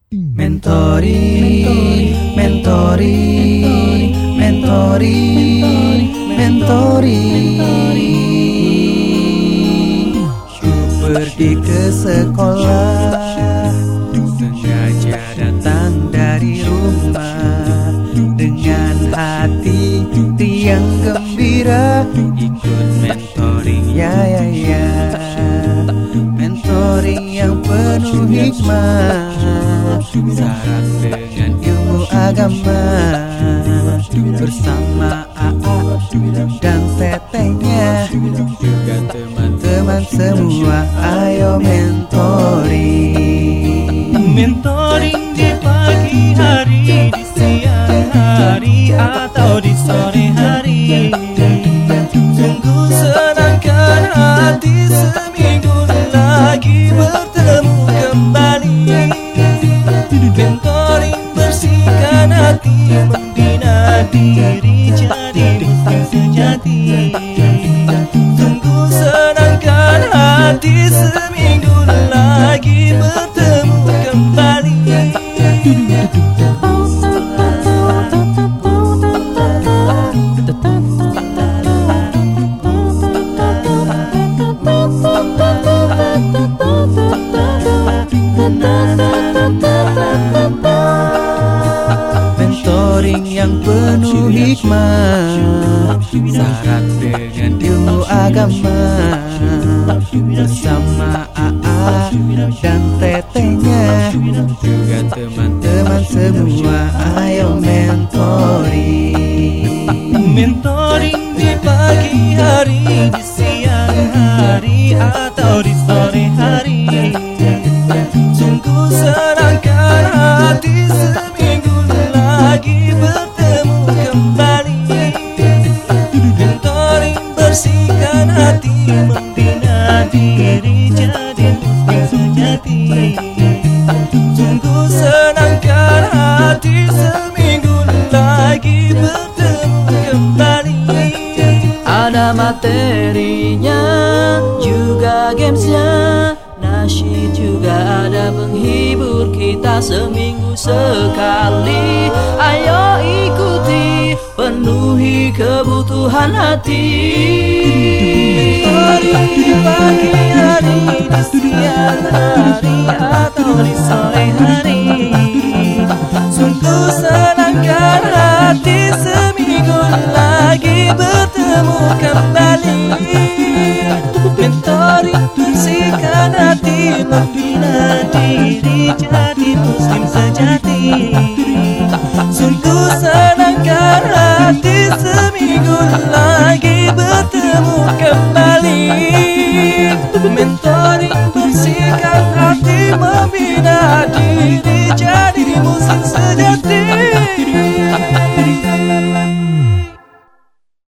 Mentoring, mentoring, mentoring, mentoring. Yuk pergi ke sekolah, sengaja datang dari rumah dengan hati yang gembira, ikut mentoring ya. Mentoring yang penuh hikmah, syarat dengan ilmu agama, bersama AA dan tetehnya, juga teman-teman semua. Ayo mentoring. Mentoring di pagi hari, di siang hari, atau di sore hari. Sungguh senangkan hati seminggu lagi bertemu kembali. Mentoring bersihkan hati, membina diri jadi muslim sejati. Sungguh senangkan hati seminggu lagi bertemu kembali. Mentoring yang penuh hikmah, syarat dengan ilmu agama, bersama AA dan tetehnya, juga teman-teman semua. Ayo mentoring. Mentoring di pagi hari, di siang hari, atau di sore hari. Sungguh senangkan hati seminggu lagi bertemu kembali. Mentoring bersihkan hati, membina diri jadi muslim sejati. Sungguh senangkan hati seminggu lagi bertemu kembali. Ada materinya, juga gamesnya, nasyid juga ada menghibur kita seminggu sekali. Ayo ikuti, penuhi kebutuhan hati. Mentoring di pagi hari, di siang hari, atau di sore hari. Sungguh senangkan hati seminggu lagi bertemu kembali. Mentoring bersihkan hati, membina diri jadi muslim sejati. Sungguh senangkan hati seminggu lagi bertemu kembali. Mentoring bersihkan hati, membina diri jadi muslim sejati.